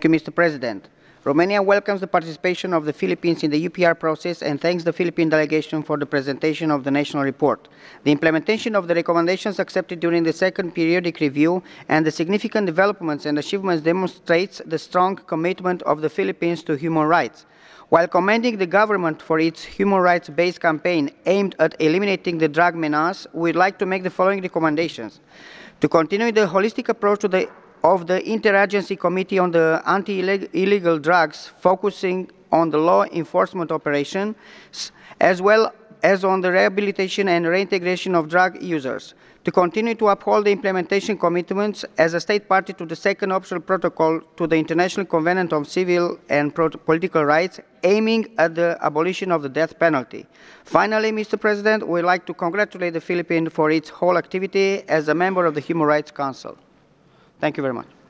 Thank you, Mr. President. Romania welcomes the participation of the Philippines in the UPR process and thanks the Philippine delegation for the presentation of the national report. The implementation of the recommendations accepted during the second periodic review and the significant developments and achievements demonstrates the strong commitment of the Philippines to human rights. While commending the government for its human rights-based campaign aimed at eliminating the drug menace, we would like to make the following recommendations. To continue the holistic approach of the Interagency Committee on the Anti-Illegal Drugs, focusing on the law enforcement operations, as well as on the rehabilitation and reintegration of drug users. To continue to uphold the implementation commitments as a state party to the second optional protocol to the International Covenant on Civil and Political Rights, aiming at the abolition of the death penalty. Finally, Mr. President, we would like to congratulate the Philippines for its whole activity as a member of the Human Rights Council. Thank you very much.